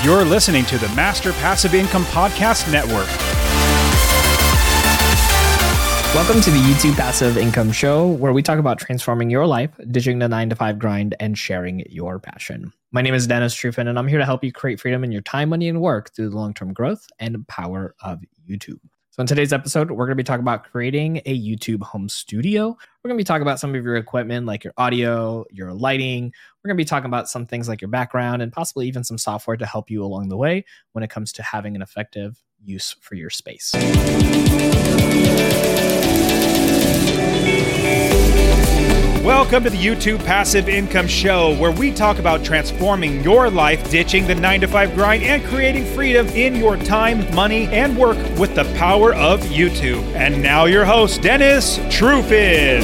You're listening to the Master Passive Income Podcast Network. Welcome to the YouTube Passive Income Show, where we talk about transforming your life, ditching the 9-to-5 grind, and sharing your passion. My name is Dennis Trufin, and I'm here to help you create freedom in your time, money, and work through the long-term growth and power of YouTube. So in today's episode, we're going to be talking about creating a YouTube home studio. We're going to be talking about some of your equipment, like your audio, your lighting. We're going to be talking about some things like your background and possibly even some software to help you along the way when it comes to having an effective use for your space. Welcome to the YouTube Passive Income Show, where we talk about transforming your life, ditching the 9-to-5 grind, and creating freedom in your time, money, and work with the power of YouTube. And now your host, Dennis Trufin.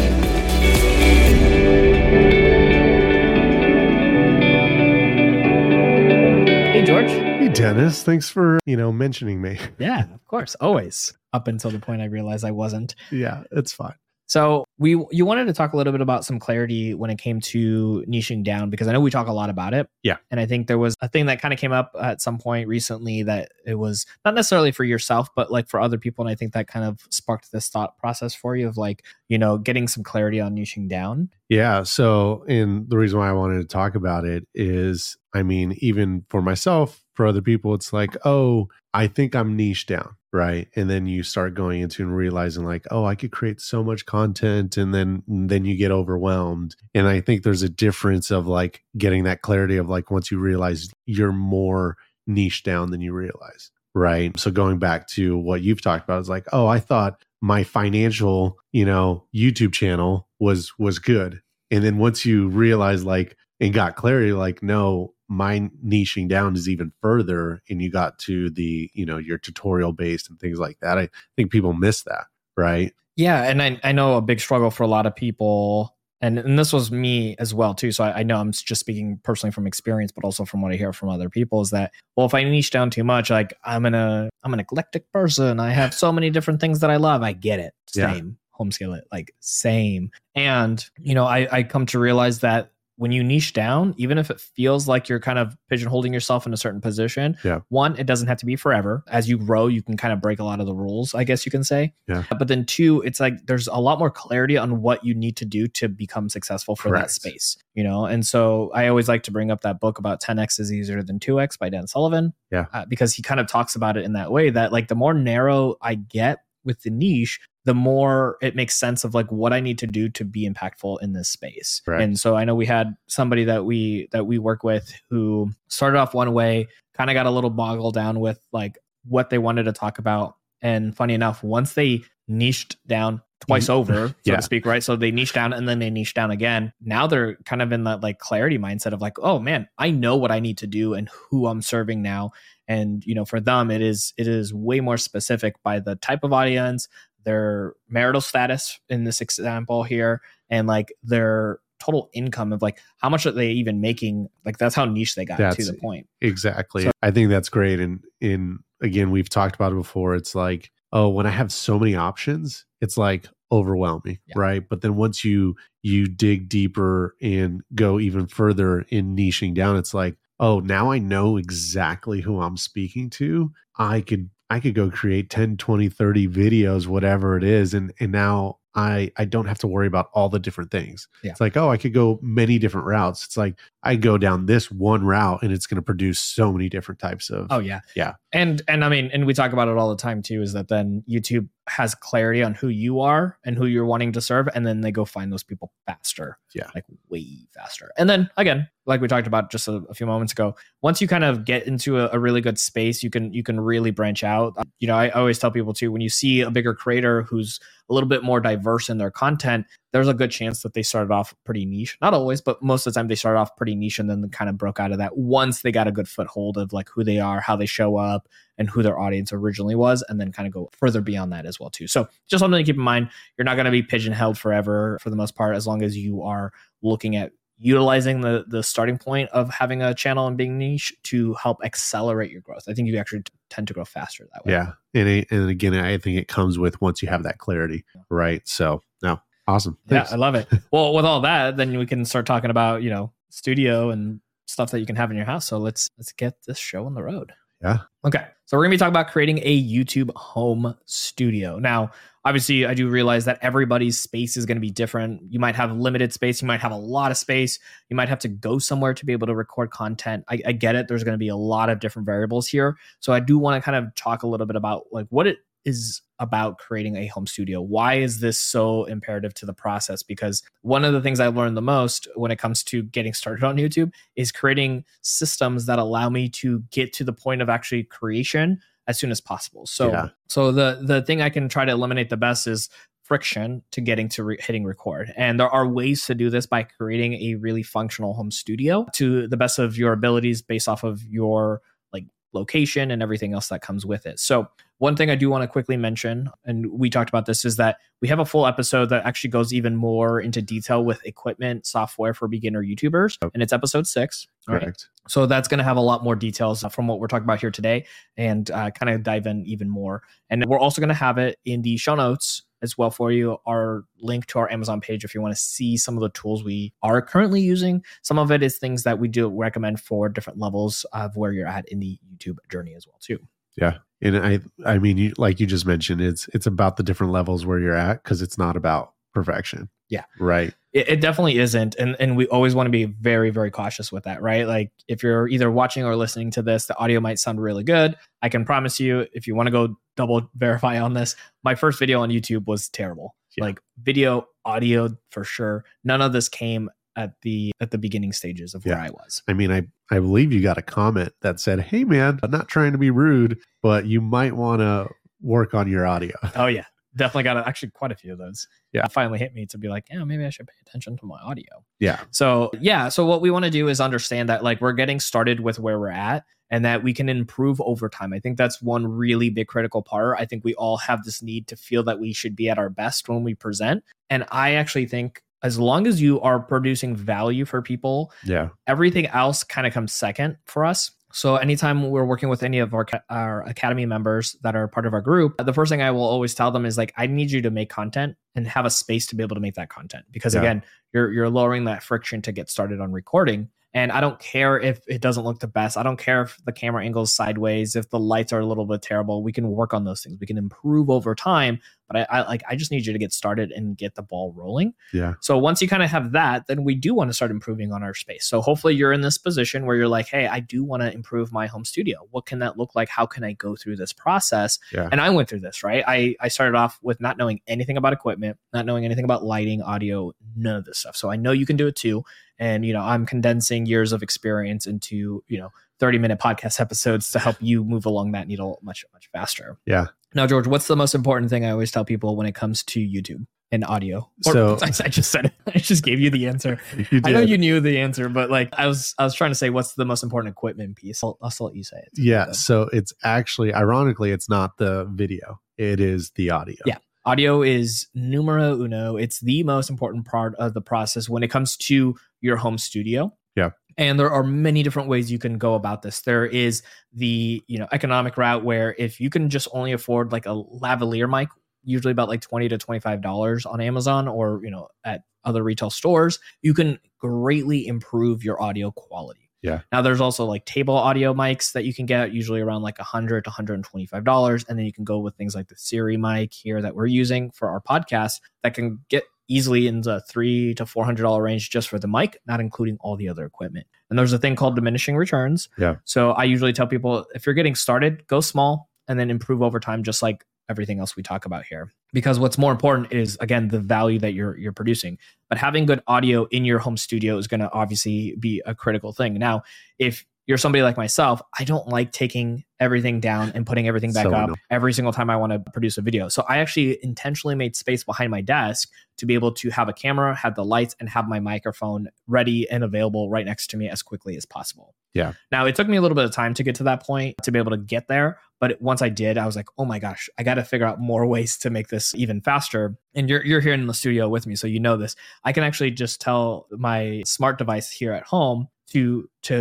Hey, George. Hey, Dennis. Thanks for, mentioning me. Yeah, of course. Always. Up until the point I realized I wasn't. Yeah, it's fine. So you wanted to talk a little bit about some clarity when it came to niching down, because I know we talk a lot about it. Yeah. And I think there was a thing that kind of came up at some point recently that it was not necessarily for yourself, but like for other people. And I think that kind of sparked this thought process for you of getting some clarity on niching down. Yeah. So, and the reason why I wanted to talk about it is, even for myself, for other people, it's like, oh, I think I'm niche down. Right. And then you start going into and realizing like, oh, I could create so much content, and then you get overwhelmed. And I think there's a difference of like getting that clarity of like, once you realize you're more niche down than you realize. Right. So going back to what you've talked about is like, oh, I thought my financial, YouTube channel was good. And then once you realize like, and got clarity, like, no, my niching down is even further, and you got to the, your tutorial based and things like that. I think people miss that, right? Yeah. And I know a big struggle for a lot of people, and this was me as well too. So I know I'm just speaking personally from experience, but also from what I hear from other people is that, well, if I niche down too much, like I'm an eclectic person. I have so many different things that I love. I get it. Same. Yeah. Home skillet, like same. And, I come to realize that when you niche down, even if it feels like you're kind of pigeonholing yourself in a certain position, one, it doesn't have to be forever. As you grow, you can kind of break a lot of the rules, I guess you can say. Yeah. But then two, it's like there's a lot more clarity on what you need to do to become successful for that space, And so I always like to bring up that book about 10x is easier than 2x by Dan Sullivan. Yeah. Because he kind of talks about it in that way that like the more narrow I get with the niche, the more it makes sense of like what I need to do to be impactful in this space. Right. And so I know we had somebody that we work with who started off one way, kind of got a little boggled down with like what they wanted to talk about. And funny enough, once they niched down twice over, so to speak, right? So they niche down and then they niche down again. Now they're kind of in that like clarity mindset of like, oh man, I know what I need to do and who I'm serving now. And, for them, it is way more specific by the type of audience, their marital status in this example here, and like their total income of like how much are they even making? Like that's how niche they got to the point. Exactly. So, I think that's great. And again, we've talked about it before. It's like, oh, when I have so many options, it's like overwhelming, right? But then once you dig deeper and go even further in niching down, it's like, oh, now I know exactly who I'm speaking to. I could go create 10, 20, 30 videos, whatever it is. And now I don't have to worry about all the different things. Yeah. It's like, oh, I could go many different routes. It's like I go down this one route and it's going to produce so many different types of. Oh, yeah. Yeah. And we talk about it all the time too, is that then YouTube has clarity on who you are and who you're wanting to serve. And then they go find those people faster. Yeah. Like way faster. And then again, like we talked about just a few moments ago, once you kind of get into a really good space, you can really branch out. I always tell people too, when you see a bigger creator who's a little bit more diverse in their content, there's a good chance that they started off pretty niche. Not always, but most of the time they started off pretty niche and then kind of broke out of that once they got a good foothold of like who they are, how they show up, and who their audience originally was, and then kind of go further beyond that as well too. So just something to keep in mind. You're not going to be pigeonholed forever for the most part, as long as you are looking at utilizing the starting point of having a channel and being niche to help accelerate your growth. I think you actually tend to grow faster that way. Yeah. And again, I think it comes with once you have that clarity, right? So no, awesome. Thanks. Yeah, I love it. Well, with all that, then we can start talking about, studio and stuff that you can have in your house. So let's get this show on the road. Yeah. Okay. So we're going to be talking about creating a YouTube home studio. Now, obviously, I do realize that everybody's space is going to be different. You might have limited space. You might have a lot of space. You might have to go somewhere to be able to record content. I get it. There's going to be a lot of different variables here. So I do want to kind of talk a little bit about like what it is about creating a home studio. Why is this so imperative to the process? Because one of the things I learned the most when it comes to getting started on YouTube is creating systems that allow me to get to the point of actually creation as soon as possible. So, so the thing I can try to eliminate the best is friction to getting to hitting record. And there are ways to do this by creating a really functional home studio to the best of your abilities based off of your like location and everything else that comes with it. So one thing I do want to quickly mention, and we talked about this, is that we have a full episode that actually goes even more into detail with equipment software for beginner YouTubers. And it's episode 6. Correct. Right? So that's going to have a lot more details from what we're talking about here today and kind of dive in even more. And we're also going to have it in the show notes as well for you, our link to our Amazon page if you want to see some of the tools we are currently using. Some of it is things that we do recommend for different levels of where you're at in the YouTube journey as well too. Yeah. And I mean, like you just mentioned, it's about the different levels where you're at because it's not about perfection. Yeah. Right. It definitely isn't. And we always want to be very, very cautious with that, right? Like if you're either watching or listening to this, the audio might sound really good. I can promise you, if you want to go double verify on this, my first video on YouTube was terrible. Yeah. Like video, audio for sure. None of this came at the beginning stages of where I was. I mean, I believe you got a comment that said, "Hey man, I'm not trying to be rude, but you might want to work on your audio." Oh yeah. Definitely got actually quite a few of those. Yeah. It finally hit me to be like, yeah, maybe I should pay attention to my audio. Yeah. So what we want to do is understand that like we're getting started with where we're at and that we can improve over time. I think that's one really big critical part. I think we all have this need to feel that we should be at our best when we present. And I actually think as long as you are producing value for people, everything else kind of comes second for us. So anytime we're working with any of our Academy members that are part of our group, the first thing I will always tell them is like, I need you to make content and have a space to be able to make that content. Because again, you're lowering that friction to get started on recording. And I don't care if it doesn't look the best. I don't care if the camera angle's sideways, if the lights are a little bit terrible. We can work on those things. We can improve over time. But I just need you to get started and get the ball rolling. Yeah. So once you kind of have that, then we do want to start improving on our space. So hopefully you're in this position where you're like, hey, I do want to improve my home studio. What can that look like? How can I go through this process? Yeah. And I went through this, right? I started off with not knowing anything about equipment, not knowing anything about lighting, audio, none of this stuff. So I know you can do it too. And, I'm condensing years of experience into, 30-minute podcast episodes to help you move along that needle much, much faster. Yeah. Now, George, what's the most important thing I always tell people when it comes to YouTube and audio? So I just said it. I just gave you the answer. I know you knew the answer, but like I was trying to say, what's the most important equipment piece? I'll still let you say it. Yeah. So it's actually, ironically, it's not the video. It is the audio. Yeah. Audio is numero uno. It's the most important part of the process when it comes to your home studio. Yeah. And there are many different ways you can go about this. There is the, economic route where if you can just only afford like a lavalier mic, usually about like $20 to $25 on Amazon or, at other retail stores, you can greatly improve your audio quality. Yeah. Now there's also like table audio mics that you can get usually around like $100 to $125. And then you can go with things like the Siri mic here that we're using for our podcast that can get easily in the $300 to $400 range just for the mic, not including all the other equipment. And there's a thing called diminishing returns. Yeah. So I usually tell people if you're getting started, go small and then improve over time, just like everything else we talk about here. Because what's more important is, again, the value that you're producing. But having good audio in your home studio is going to obviously be a critical thing. Now, if you're somebody like myself, I don't like taking everything down and putting everything back up every single time I want to produce a video. So I actually intentionally made space behind my desk to be able to have a camera, have the lights, and have my microphone ready and available right next to me as quickly as possible. Yeah. Now, it took me a little bit of time to get to that point to be able to get there. But once I did, I was like, oh my gosh, I got to figure out more ways to make this even faster. And you're here in the studio with me, so you know this. I can actually just tell my smart device here at home to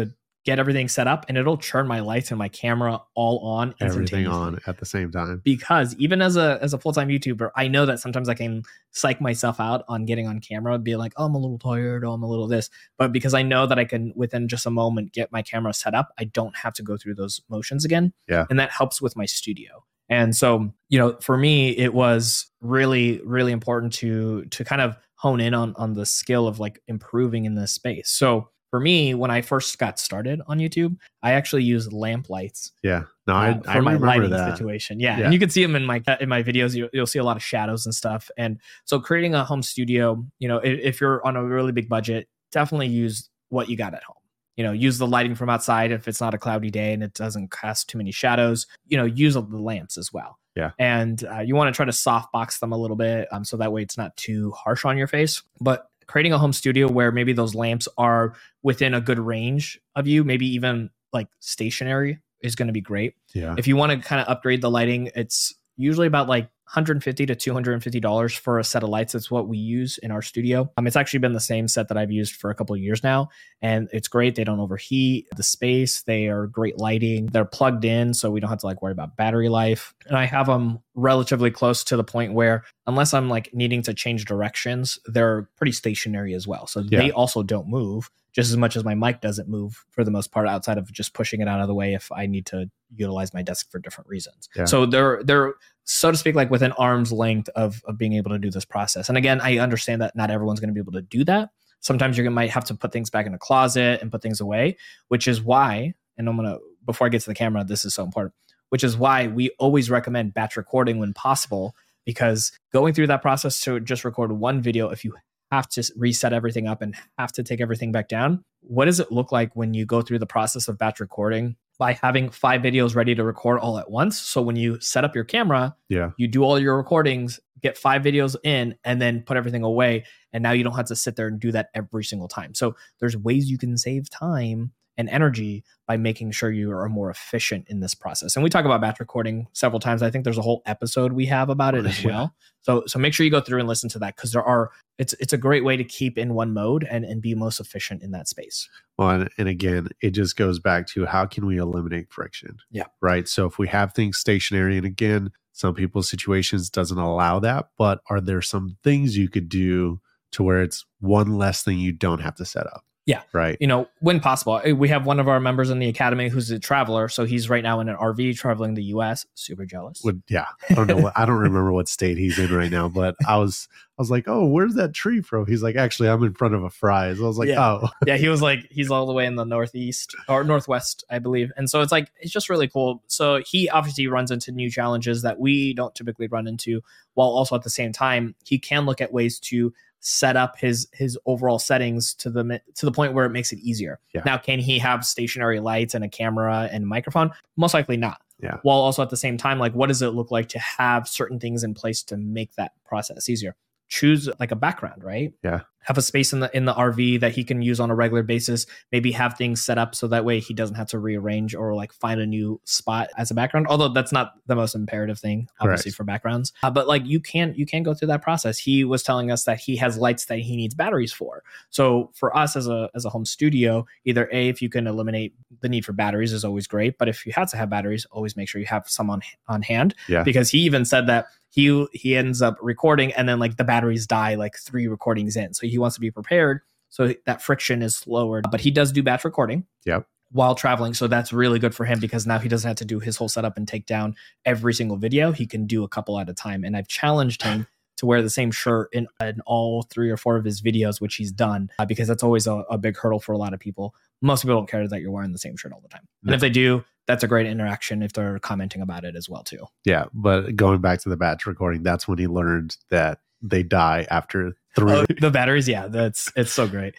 get everything set up, and it'll turn my lights and my camera all on, everything on at the same time. Because even as a full-time YouTuber, I know that sometimes I can psych myself out on getting on camera and be like, oh, I'm a little tired, oh, I'm a little this. But because I know that I can, within just a moment, get my camera set up, I don't have to go through those motions again. Yeah. And that helps with my studio. And so, for me, it was really, really important to kind of hone in on the skill of like improving in this space. So for me, when I first got started on YouTube, I actually used lamp lights. Yeah. No, I for my lighting that situation. Yeah. And you can see them in my videos. You'll see a lot of shadows and stuff. And so creating a home studio, if you're on a really big budget, definitely use what you got at home. Use the lighting from outside if it's not a cloudy day and it doesn't cast too many shadows. Use the lamps as well. Yeah. And you want to try to softbox them a little bit so that way it's not too harsh on your face. But creating a home studio where maybe those lamps are within a good range of you, maybe even like stationary, is going to be great. Yeah. If you want to kind of upgrade the lighting, it's usually about like $150 to $250 for a set of lights. That's what we use in our studio. It's actually been the same set that I've used for a couple of years now, and it's great. They don't overheat the space. They are great lighting. They're plugged in, so we don't have to like worry about battery life. And I have them relatively close to the point where, unless I'm like needing to change directions, they're pretty stationary as well. So they also don't move just as much as my mic doesn't move for the most part, outside of just pushing it out of the way if I need to utilize my desk for different reasons. Yeah. So they're so to speak, like within arm's length of being able to do this process. And again, I understand that not everyone's going to be able to do that. Sometimes you might have to put things back in a closet and put things away, which is why, and before I get to the camera, this is so important, which is why we always recommend batch recording when possible, because going through that process to just record one video, if you have to reset everything up and have to take everything back down, what does it look like when you go through the process of batch recording by having 5 videos ready to record all at once? So when you set up your camera, you do all your recordings, get 5 videos in, and then put everything away. And now you don't have to sit there and do that every single time. So there's ways you can save time and energy by making sure you are more efficient in this process. And we talk about batch recording several times. I think there's a whole episode we have about it as well. So make sure you go through and listen to that, because it's a great way to keep in one mode and be most efficient in that space. Well, and again, it just goes back to how can we eliminate friction? Yeah. Right. So if we have things stationary, and again, some people's situations doesn't allow that, but are there some things you could do to where it's one less thing you don't have to set up? Yeah. Right. When possible. We have one of our members in the academy who's a traveler. So he's right now in an RV traveling the US. Super jealous. I don't know. I don't remember what state he's in right now, but I was like, oh, where's that tree from? He's like, actually, I'm in front of a Fry's. I was like, oh. Yeah. He was like, he's all the way in the northeast or northwest, I believe. And so it's just really cool. So he obviously runs into new challenges that we don't typically run into, while also at the same time, he can look at ways to set up his overall settings to the point where it makes it easier. Yeah. Now, can he have stationary lights and a camera and a microphone? Most likely not. Yeah. While also at the same time, like, what does it look like to have certain things in place to make that process easier? Choose like a background, right? Yeah. Have a space in the RV that he can use on a regular basis. Maybe have things set up so that way he doesn't have to rearrange or like find a new spot as a background. Although that's not the most imperative thing, obviously, for backgrounds. But like you can go through that process. He was telling us that he has lights that he needs batteries for. So for us as a home studio, either if you can eliminate the need for batteries is always great. But if you had to have batteries, always make sure you have some on hand. Yeah. Because he even said that he ends up recording and then like the batteries die like 3 recordings in. So he wants to be prepared so that friction is lowered. But he does do batch recording while traveling. So that's really good for him, because now he doesn't have to do his whole setup and take down every single video. He can do a couple at a time. And I've challenged him to wear the same shirt in all 3 or 4 of his videos, which he's done, because that's always a big hurdle for a lot of people. Most people don't care that you're wearing the same shirt all the time. And if they do, that's a great interaction if they're commenting about it as well too. Yeah. But going back to the batch recording, that's when he learned that they die after 3. The batteries. Yeah. It's so great.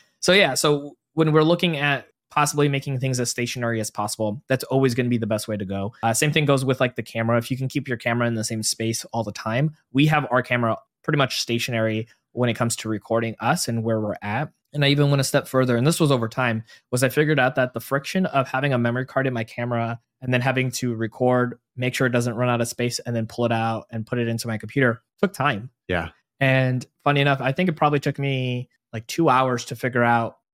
So when we're looking at possibly making things as stationary as possible, that's always going to be the best way to go. Same thing goes with like the camera. If you can keep your camera in the same space all the time, we have our camera pretty much stationary when it comes to recording us and where we're at. And I even went a step further, and this was over time, was I figured out that the friction of having a memory card in my camera and then having to record, make sure it doesn't run out of space, and then pull it out and put it into my computer took time. Yeah. And funny enough, I think it probably took me like 2 hours to figure out with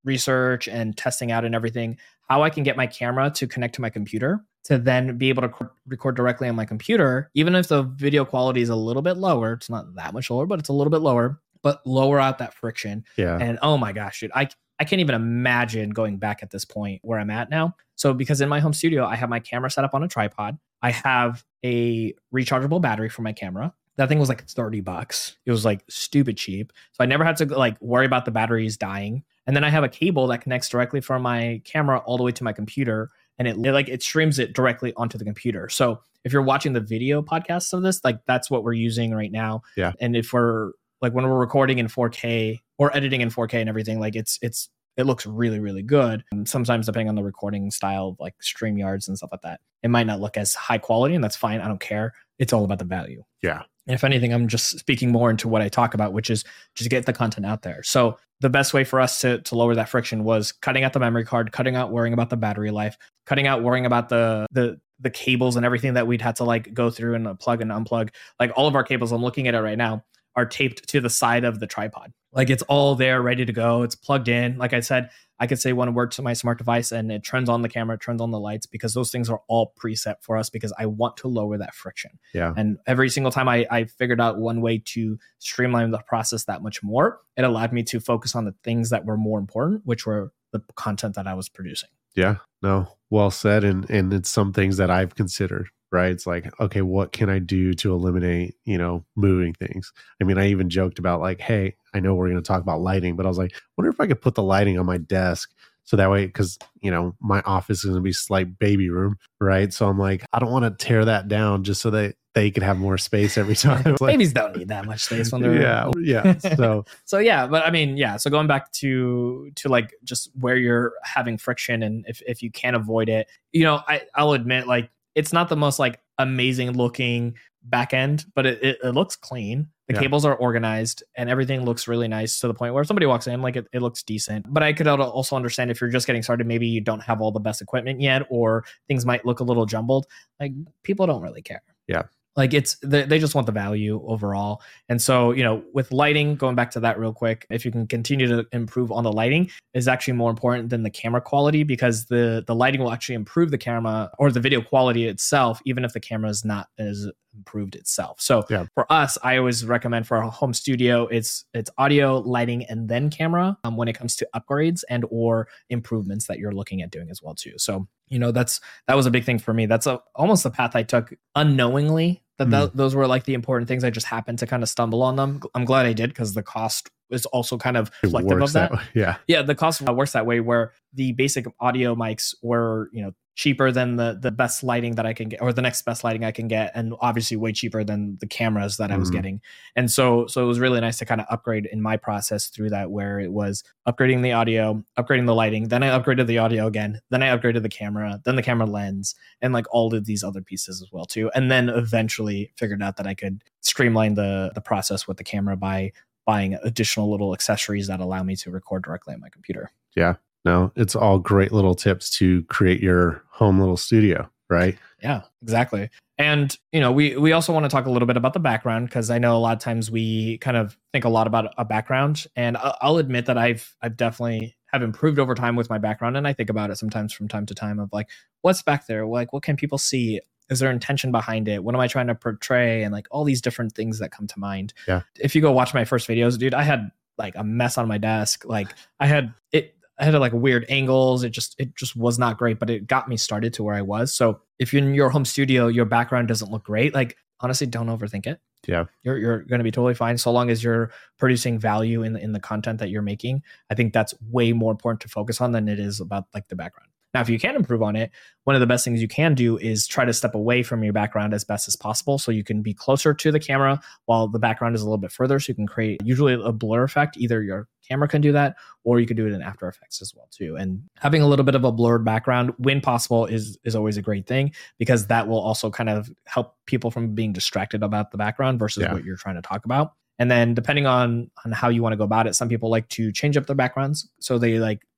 research and testing out and everything, how I can get my camera to connect to my computer to then be able to record directly on my computer, even if the video quality is a little bit lower. It's not that much lower, but it's a little bit lower, but lower out that friction. Yeah. And oh my gosh, dude, I can't even imagine going back at this point where I'm at now. So because in my home studio, I have my camera set up on a tripod. I have a rechargeable battery for my camera. That thing was like $30. It was like stupid cheap. So I never had to like worry about the batteries dying. And then I have a cable that connects directly from my camera all the way to my computer. And it streams it directly onto the computer. So if you're watching the video podcasts of this, like that's what we're using right now. Yeah. And if we're like, when we're recording in 4K or editing in 4K and everything, like it looks really, really good. And sometimes depending on the recording style of like StreamYards and stuff like that, it might not look as high quality, and that's fine. I don't care. It's all about the value. Yeah. And if anything, I'm just speaking more into what I talk about, which is just get the content out there. So the best way for us to lower that friction was cutting out the memory card, cutting out worrying about the battery life, cutting out worrying about the cables and everything that we'd had to like go through and plug and unplug. Like all of our cables, I'm looking at it right now, are taped to the side of the tripod. Like it's all there, ready to go. It's plugged in. Like I said, I could say one word to my smart device and it turns on the camera, turns on the lights, because those things are all preset for us because I want to lower that friction. Yeah. And every single time I figured out one way to streamline the process that much more, it allowed me to focus on the things that were more important, which were the content that I was producing. Yeah. No, well said. And it's some things that I've considered, right? It's like, okay, what can I do to eliminate, moving things? I mean, I even joked about like, hey, I know we're going to talk about lighting, but I was like, wonder if I could put the lighting on my desk. So that way, because, my office is going to be slight baby room, right? So I'm like, I don't want to tear that down just so that they could have more space every time. Babies don't need that much space when they're yeah. So yeah, but I mean, yeah. So going back to like just where you're having friction, and if you can't avoid it, I'll admit, like, it's not the most like amazing looking back end, but it looks clean. The cables are organized and everything looks really nice to the point where if somebody walks in, like it looks decent. But I could also understand if you're just getting started, maybe you don't have all the best equipment yet, or things might look a little jumbled. Like people don't really care. Yeah. Like they just want the value overall. And so, with lighting, going back to that real quick, if you can continue to improve on the lighting, is actually more important than the camera quality, because the lighting will actually improve the camera or the video quality itself, even if the camera is not as improved itself. So for us, I always recommend for a home studio, it's audio, lighting, and then camera when it comes to upgrades and or improvements that you're looking at doing as well too. So, that was a big thing for me. That's almost the path I took unknowingly. Those were like the important things. I just happened to kind of stumble on them. I'm glad I did, because the cost is also kind of reflective of that. Yeah, the cost works that way, where the basic audio mics were, cheaper than the best lighting that I can get, or the next best lighting I can get, and obviously way cheaper than the cameras that I was getting. And so it was really nice to kind of upgrade in my process through that, where it was upgrading the audio, upgrading the lighting, then I upgraded the audio again, then I upgraded the camera, then the camera lens, and like all of these other pieces as well too. And then eventually figured out that I could streamline the process with the camera by buying additional little accessories that allow me to record directly on my computer. Yeah. No, it's all great little tips to create your home little studio, right? Yeah, exactly. And, we also want to talk a little bit about the background, because I know a lot of times we kind of think a lot about a background, and I'll admit that I've definitely have improved over time with my background. And I think about it sometimes from time to time of like, what's back there? Like, what can people see? Is there intention behind it? What am I trying to portray? And like all these different things that come to mind. Yeah. If you go watch my first videos, dude, I had like a mess on my desk. Like I had like weird angles. It just was not great, but it got me started to where I was. So if you're in your home studio, your background doesn't look great, like honestly, don't overthink it. Yeah. You're going to be totally fine. So long as you're producing value in the content that you're making. I think that's way more important to focus on than it is about like the background. Now, if you can improve on it, one of the best things you can do is try to step away from your background as best as possible, so you can be closer to the camera while the background is a little bit further. So you can create usually a blur effect. Either your camera can do that, or you could do it in After Effects as well too. And having a little bit of a blurred background when possible is always a great thing, because that will also kind of help people from being distracted about the background versus what you're trying to talk about. And then depending on how you want to go about it, some people like to change up their backgrounds. So they like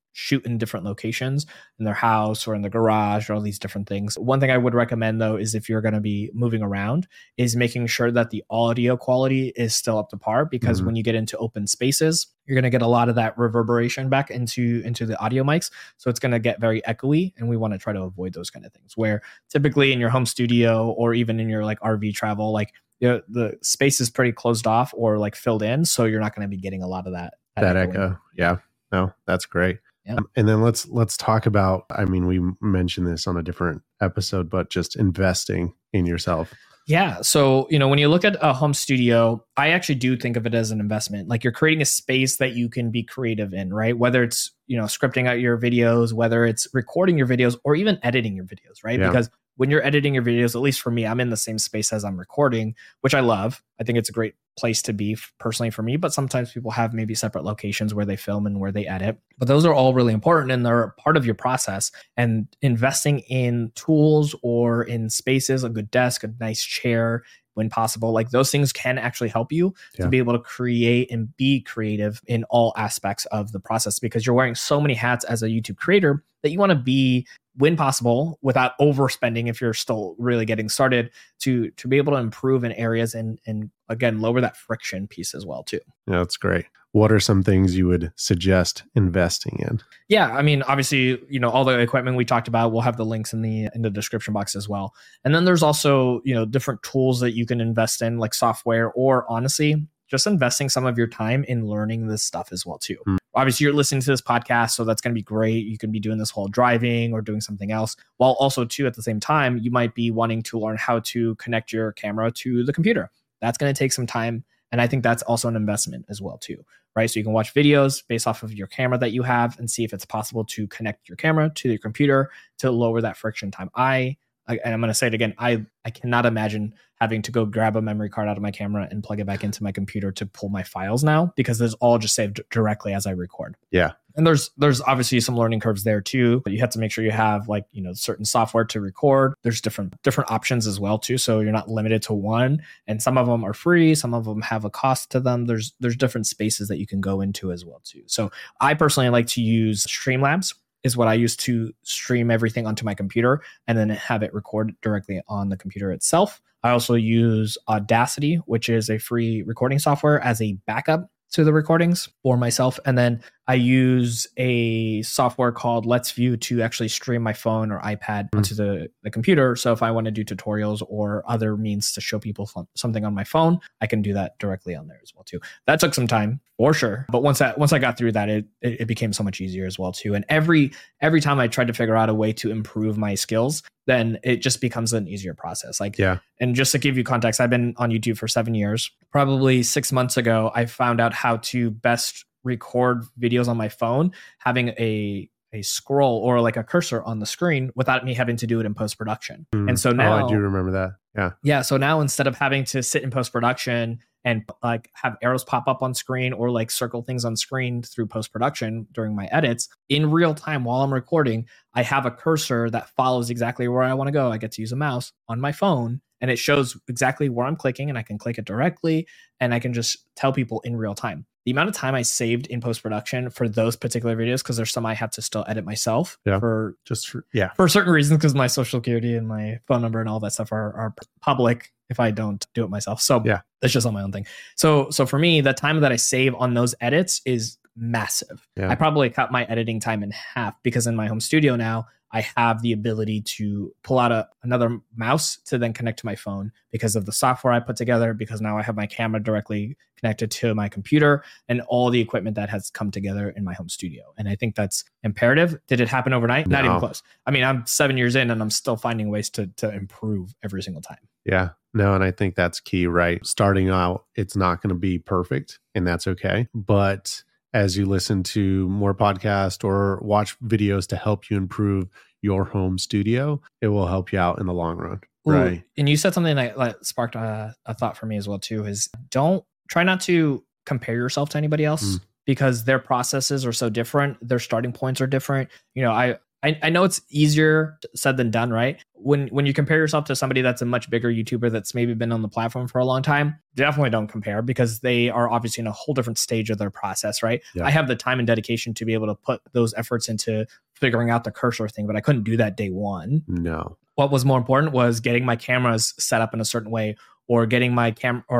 shoot in different locations in their house or in the garage or all these different things. One thing I would recommend though is if you're going to be moving around is making sure that the audio quality is still up to par, because when you get into open spaces, you're going to get a lot of that reverberation back into the audio mics. So it's going to get very echoey, and we want to try to avoid those kind of things where typically in your home studio or even in your like RV travel, like the space is pretty closed off or like filled in. So you're not going to be getting a lot of that echo. Yeah, no, that's great. Yeah. And then let's talk about, I mean, we mentioned this on a different episode, but just investing in yourself. Yeah. So, when you look at a home studio, I actually do think of it as an investment. Like you're creating a space that you can be creative in, right? Whether it's, scripting out your videos, whether it's recording your videos or even editing your videos, right? Yeah. Because when you're editing your videos, at least for me, I'm in the same space as I'm recording, which I love. I think it's a great place to be personally for me, but sometimes people have maybe separate locations where they film and where they edit. But those are all really important and they're part of your process. And investing in tools or in spaces, a good desk, a nice chair, when possible, like those things can actually help you to be able to create and be creative in all aspects of the process, because you're wearing so many hats as a YouTube creator that you want to be, when possible, without overspending if you're still really getting started, to be able to improve in areas and again, lower that friction piece as well too. Yeah, that's great. What are some things you would suggest investing in? Yeah, I mean, obviously, all the equipment we talked about, we'll have the links in the description box as well. And then there's also, different tools that you can invest in, like software, or honestly, just investing some of your time in learning this stuff as well too. Obviously, you're listening to this podcast, so that's going to be great. You can be doing this while driving or doing something else, while also too, at the same time, you might be wanting to learn how to connect your camera to the computer. That's going to take some time. And I think that's also an investment as well too, right? So you can watch videos based off of your camera that you have and see if it's possible to connect your camera to your computer to lower that friction time. And I'm going to say it again, I cannot imagine having to go grab a memory card out of my camera and plug it back into my computer to pull my files now, because there's all just saved directly as I record. Yeah. And there's obviously some learning curves there too, but you have to make sure you have certain software to record. There's different options as well too. So you're not limited to one, and some of them are free. Some of them have a cost to them. There's different spaces that you can go into as well too. So I personally like to use Streamlabs, is what I use to stream everything onto my computer and then have it record directly on the computer itself. I also use Audacity, which is a free recording software, as a backup to the recordings for myself. And then I use a software called Let's View to actually stream my phone or iPad onto the computer. So if I want to do tutorials or other means to show people something on my phone, I can do that directly on there as well too. That took some time for sure. But once I got through that, it became so much easier as well too. And every time I tried to figure out a way to improve my skills, then it just becomes an easier process. And just to give you context, I've been on YouTube for 7 years. Probably 6 months ago, I found out how to best record videos on my phone, having a scroll or like a cursor on the screen without me having to do it in post-production. And so now I do remember that. Yeah. So now instead of having to sit in post-production and like have arrows pop up on screen or like circle things on screen through post-production during my edits, in real time while I'm recording, I have a cursor that follows exactly where I want to go. I get to use a mouse on my phone and it shows exactly where I'm clicking, and I can click it directly and I can just tell people in real time. The amount of time I saved in post-production for those particular videos, because there's some I have to still edit myself for certain reasons, because my social security and my phone number and all that stuff are public if I don't do it myself. So that's just on my own thing. So for me, the time that I save on those edits is massive. I probably cut my editing time in half, because in my home studio now, I have the ability to pull out another mouse to then connect to my phone because of the software I put together, because now I have my camera directly connected to my computer and all the equipment that has come together in my home studio. And I think that's imperative. Did it happen overnight? No. Not even close. I mean, I'm 7 years in and I'm still finding ways to improve every single time. Yeah. No, and I think that's key, right? Starting out, it's not going to be perfect, and that's okay. But as you listen to more podcasts or watch videos to help you improve your home studio, it will help you out in the long run. Right. And you said something that sparked a thought for me as well too, is try not to compare yourself to anybody else, because their processes are so different. Their starting points are different. I know it's easier said than done, right? when you compare yourself to somebody that's a much bigger YouTuber that's maybe been on the platform for a long time, definitely don't compare, because they are obviously in a whole different stage of their process, right? Yeah. I have the time and dedication to be able to put those efforts into figuring out the cursor thing, but I couldn't do that day one. No. What was more important was getting my cameras set up in a certain way, or getting my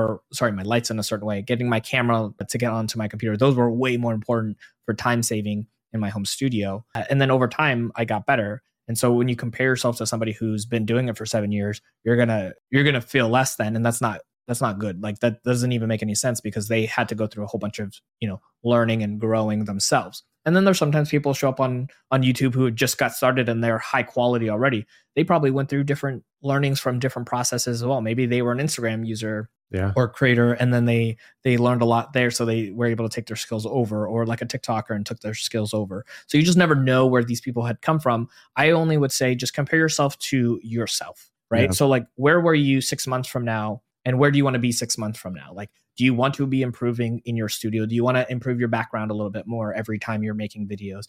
my lights in a certain way, getting my camera to get onto my computer. Those were way more important for time saving in my home studio. And then over time, I got better. And so when you compare yourself to somebody who's been doing it for 7 years, you're gonna feel less than, and that's not good. Like, that doesn't even make any sense, because they had to go through a whole bunch of, learning and growing themselves. And then there's sometimes people show up on YouTube who just got started and they're high quality already. They probably went through different learnings from different processes as well. Maybe they were an Instagram user or creator, and then they learned a lot there, so they were able to take their skills over, or like a TikToker and took their skills over. So you just never know where these people had come from. I only would say just compare yourself to yourself, right? Yeah. So like, where were you 6 months from now? And where do you want to be 6 months from now? Like, do you want to be improving in your studio? Do you want to improve your background a little bit more every time you're making videos?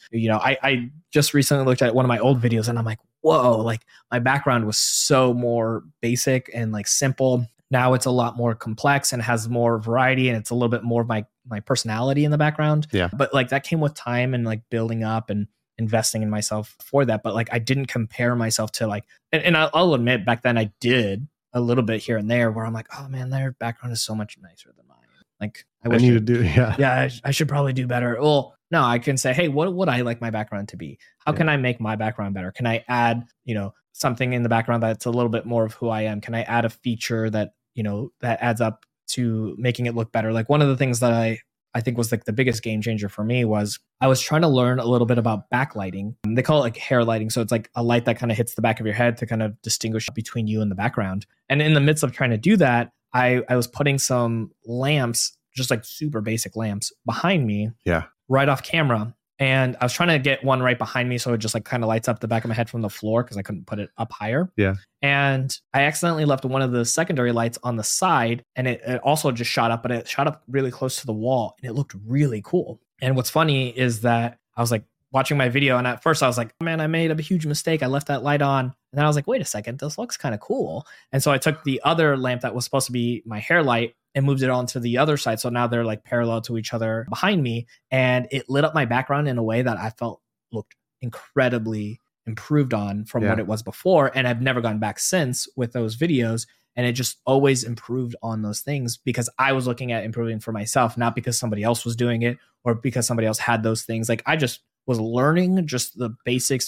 I just recently looked at one of my old videos and I'm like, whoa, like my background was so more basic and like simple. Now it's a lot more complex and has more variety, and it's a little bit more of my personality in the background. Yeah. But like that came with time and like building up and investing in myself for that. But like I didn't compare myself to like, and I'll admit back then I did a little bit here and there where I'm like, oh man, their background is so much nicer than mine. Like I need to do, I should probably do better. Well, no, I can say, hey, what would I like my background to be? How can I make my background better? Can I add, something in the background that's a little bit more of who I am? Can I add a feature that, that adds up to making it look better? Like one of the things that I think was like the biggest game changer for me was I was trying to learn a little bit about backlighting. They call it like hair lighting. So it's like a light that kind of hits the back of your head to kind of distinguish between you and the background. And in the midst of trying to do that, I was putting some lamps, just like super basic lamps behind me, right off camera. And I was trying to get one right behind me, so it just like kind of lights up the back of my head from the floor because I couldn't put it up higher. Yeah. And I accidentally left one of the secondary lights on the side, and it also just shot up, but it shot up really close to the wall, and it looked really cool. And what's funny is that I was like watching my video, and at first I was like, man, I made a huge mistake. I left that light on. And then I was like, wait a second, this looks kind of cool. And so I took the other lamp that was supposed to be my hair light and moved it onto the other side. So now they're like parallel to each other behind me. And it lit up my background in a way that I felt looked incredibly improved on from what it was before. And I've never gone back since with those videos. And it just always improved on those things because I was looking at improving for myself, not because somebody else was doing it or because somebody else had those things. Like I just was learning just the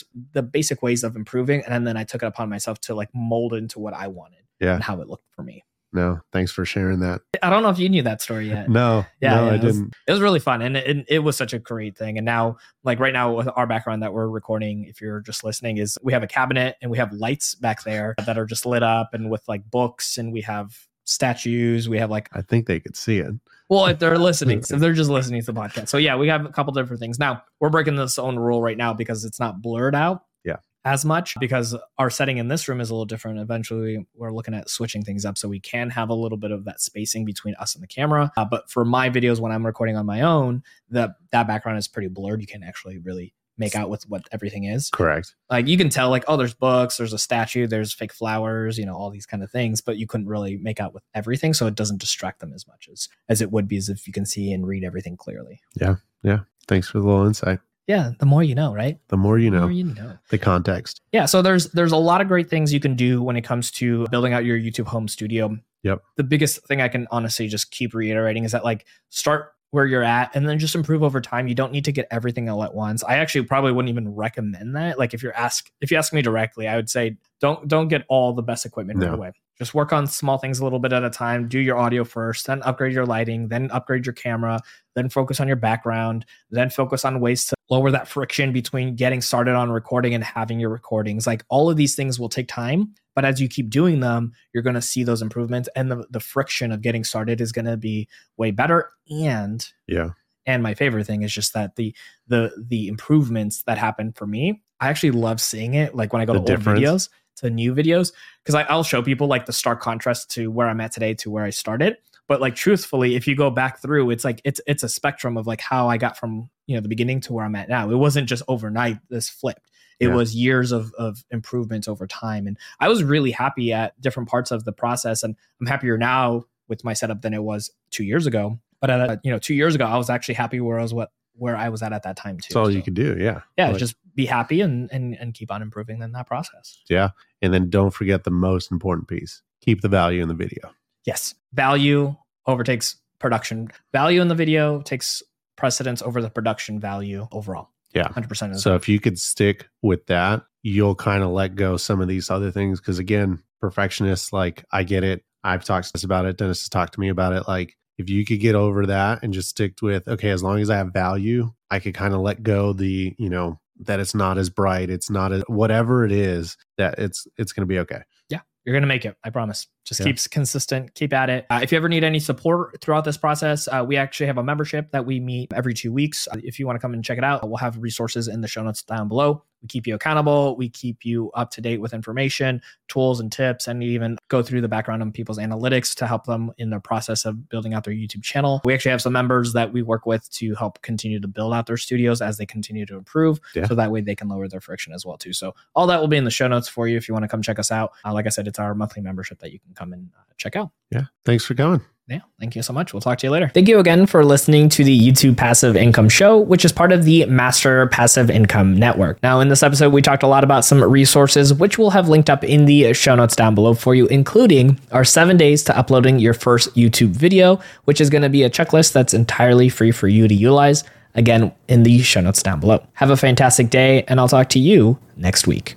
basic ways of improving. And then I took it upon myself to like mold into what I wanted and how it looked for me. No, thanks for sharing that. I don't know if you knew that story yet. No, I didn't. It was really fun. And it was such a great thing. And now, like right now with our background that we're recording, if you're just listening, is we have a cabinet and we have lights back there that are just lit up and with like books, and we have statues. We have like, I think they could see it. Well, if they're listening, if they're just listening to the podcast. So yeah, we have a couple different things. Now we're breaking this own rule right now because it's not blurred out as much, because our setting in this room is a little different. Eventually we're looking at switching things up so we can have a little bit of that spacing between us and the camera. But for my videos, when I'm recording on my own, that background is pretty blurred. You can actually really make out with what everything is. Correct. Like you can tell like, oh, there's books, there's a statue, there's fake flowers, all these kind of things, but you couldn't really make out with everything. So it doesn't distract them as much as it would be as if you can see and read everything clearly. Yeah. Yeah. Thanks for the little insight. Yeah. The more you know, right? The more you know. The context. Yeah. So there's a lot of great things you can do when it comes to building out your YouTube home studio. Yep. The biggest thing I can honestly just keep reiterating is that like start where you're at and then just improve over time. You don't need to get everything all at once. I actually probably wouldn't even recommend that. Like if you ask me directly, I would say don't get all the best equipment right away. Just work on small things a little bit at a time. Do your audio first, then upgrade your lighting, then upgrade your camera, then focus on your background, then focus on ways to lower that friction between getting started on recording and having your recordings. Like all of these things will take time, but as you keep doing them, you're going to see those improvements, and the friction of getting started is going to be way better. And my favorite thing is just that the improvements that happen for me, I actually love seeing it. Like when I go to old videos to new videos, because I'll show people like the stark contrast to where I'm at today to where I started. But like truthfully, if you go back through, it's like it's a spectrum of like how I got from the beginning to where I'm at now. It wasn't just overnight this flipped. It was years of improvements over time. And I was really happy at different parts of the process. And I'm happier now with my setup than it was 2 years ago. But 2 years ago, I was actually happy where I was at that time too. That's all you could do. Yeah. Yeah. Just be happy and keep on improving in that process. Yeah. And then don't forget the most important piece. Keep the value in the video. Yes. Value overtakes production. Value in the video takes precedence over the production value overall. Yeah. 100%. So if you could stick with that, you'll kind of let go some of these other things. Because again, perfectionists, like, I get it. I've talked to us about it. Dennis has talked to me about it. Like, if you could get over that and just stick with, okay, as long as I have value, I could kind of let go the, that it's not as bright. It's not as, whatever it is, that it's going to be okay. Yeah. You're going to make it. I promise. Just keep consistent. Keep at it. If you ever need any support throughout this process, we actually have a membership that we meet every 2 weeks. If you want to come and check it out, we'll have resources in the show notes down below. We keep you accountable. We keep you up to date with information, tools and tips, and even go through the background of people's analytics to help them in the process of building out their YouTube channel. We actually have some members that we work with to help continue to build out their studios as they continue to improve. Yeah. So that way they can lower their friction as well too. So all that will be in the show notes for you if you want to come check us out. Like I said, it's our monthly membership that you can come and check out. Yeah. Thanks for coming. Yeah. Thank you so much. We'll talk to you later. Thank you again for listening to the YouTube Passive Income Show, which is part of the Master Passive Income Network. Now, in this episode, we talked a lot about some resources, which we'll have linked up in the show notes down below for you, including our 7 days to uploading your first YouTube video, which is going to be a checklist that's entirely free for you to utilize. Again, in the show notes down below. Have a fantastic day, and I'll talk to you next week.